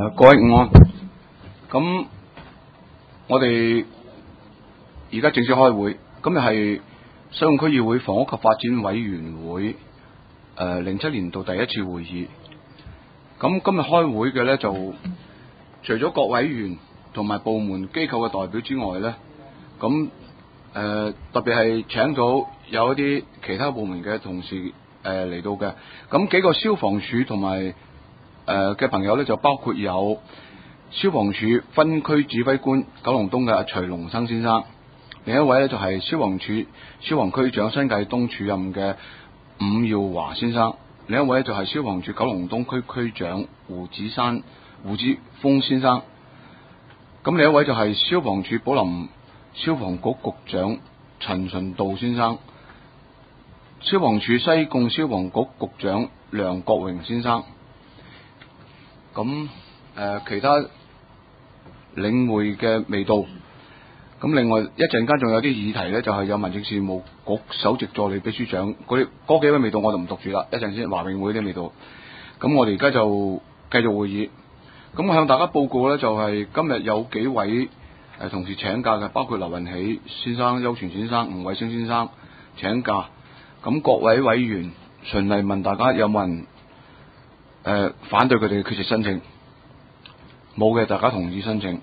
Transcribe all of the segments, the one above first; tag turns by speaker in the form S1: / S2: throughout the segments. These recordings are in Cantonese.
S1: 各位午安。咁我哋而家正式開會，今日係西貢區議會房屋及發展委員會07年度第一次會議。咁今日開會嘅咧，就除咗各委員同埋部門機構嘅代表之外咧，咁特別係請咗有一啲其他部門嘅同事嚟到嘅。咁幾個消防處同埋嘅朋友咧，就包括有消防處分區指揮官九龍東嘅徐龍生先生，另一位咧就係消防處消防區長新界東處任嘅伍耀華先生，另一位就係消防處九龍東區區長胡子峰先生，咁另一位就係消防處寶林消防局局長陳順道先生，消防處西貢消防局局長梁國榮先生。咁其他領會嘅未到，咁另外一陣間仲有啲議題咧，就係有民政事務局首席助理秘書長嗰幾位未到，我就唔讀住啦，一陣先。華永會啲未到，咁我哋而家就繼續會議。咁我向大家報告咧，就係今日有幾位同事請假嘅，包括劉運喜先生、邱全先生、吳偉星先生請假。咁各位委員循例問大家有冇人反對佢哋嘅缺席申請？冇嘅，大家同意申請。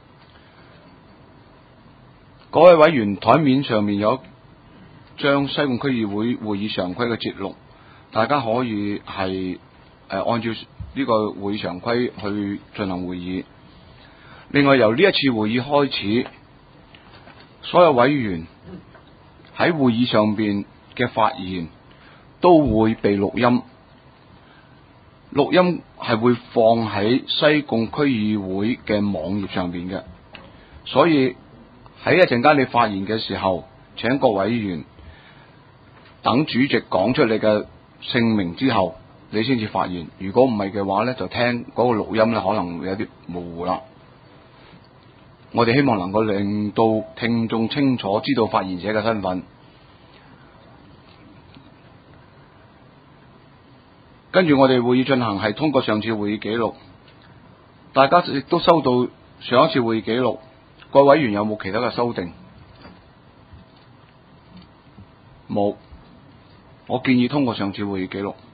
S1: 各位委員台面上面有張西貢區議會會議常規嘅節錄，大家可以係按照呢個會議常規去進行會議。另外由呢一次會議開始，所有委員喺會議上邊嘅發言都會被錄音。錄音係會放喺西貢區議會嘅網頁上邊嘅，所以喺一陣間你發言嘅時候，請各委員等主席講出你嘅姓名之後，你先至發言。如果唔係嘅話咧，就聽嗰個錄音咧，可能會有啲模糊啦。我哋希望能夠令到聽眾清楚知道發言者嘅身份。跟住我哋會議進行係通過上次會議記錄，大家亦都收到上一次會議記錄。各位委員有冇其他嘅修訂？冇，我建議通過上次會議記錄。